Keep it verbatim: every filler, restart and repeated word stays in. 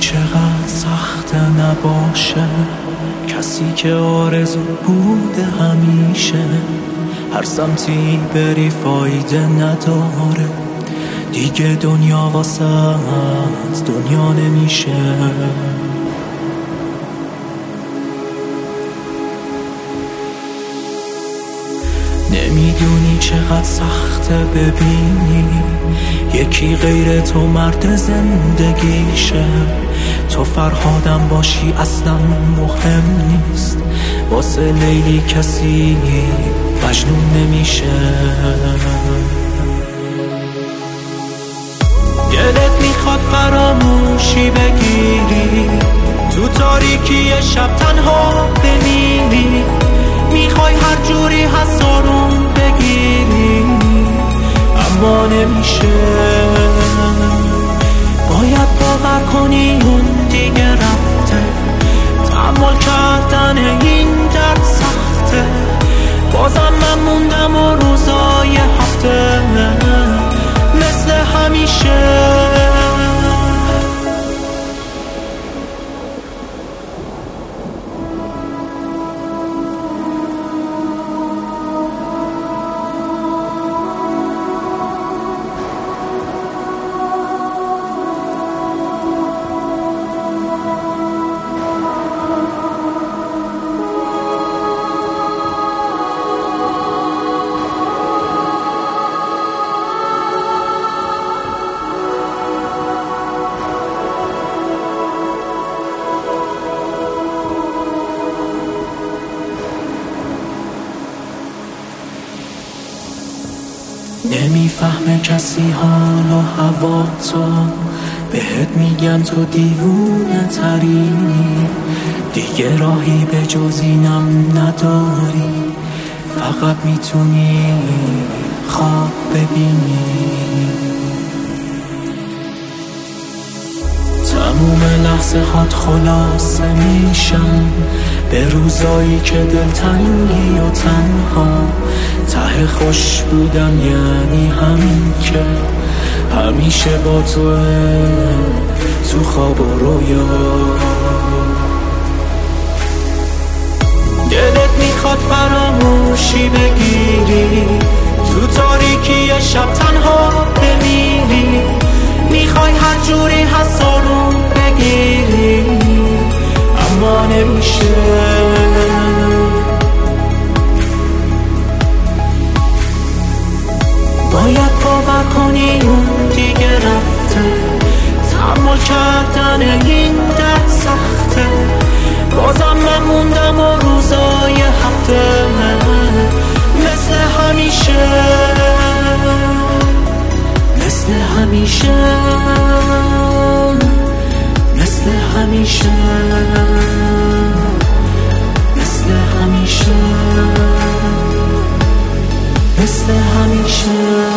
چقدر سخت نباشه کسی که آرزو بوده همیشه. هر سمتی بری فایده نداره دیگه، دنیا واسه دنیا نمیشه. نمیدونی چقدر سخته ببینی یکی غیر تو مرد زندگیشه. تو فرهادم باشی اصلا مهم نیست، واسه لیلی کسی مجنون نمیشه. دلت میخواد فراموشی بگیری، تو تاریکی شب تنها بمیری. میخوای هر جوری هست آروم بگیری اما نمیشه. باید باور کنی اون دیگه رفته، تحمل کردن این درد سخته. بازم من موندم و روزای هفته مثل همیشه. نمیفهمه کسی حال و هوا تو، بهت میگن تو دیوونه ترینی. دیگه راهی به جز اینم نداری، فقط میتونی خواب ببینی. تموم لحظه هات خلاصه میشن به روزایی که دلتنگی و تنها. ته خوش بودن یعنی همین که همیشه با توه، تو خواب و رویا. دلت میخواد فراموشی بگیری، تو تاریکی شب تنها بمیری. میخوای هر جوری هست آروم بگیری اما نمیشه. باید باور کنی اون دیگه رفته، تحمل کردن این درد سخته. بازم من موندم و روزای هفته مثل همیشه، مثل همیشه، مثل همیشه، مثل همیشه، مثل همیشه.